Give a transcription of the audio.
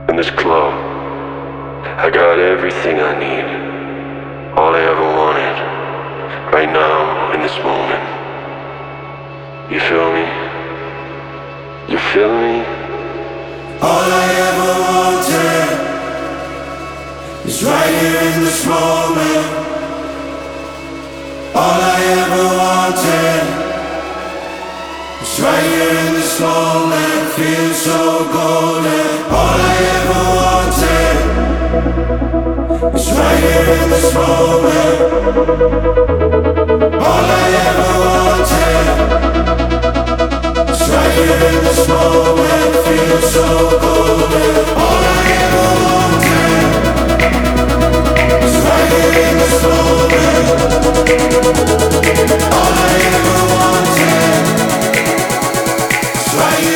in this club. I got everything I need, all I ever wanted, right now, in this moment. You feel me? You feel me? All I ever wanted is right here in this moment. All I ever wanted is right here in this moment. Feels so golden. All I ever wanted is right here in this moment. All I ever wanted is right here in this moment. Feels so golden. All I ever wanted is right here in this moment. All I ever wanted is right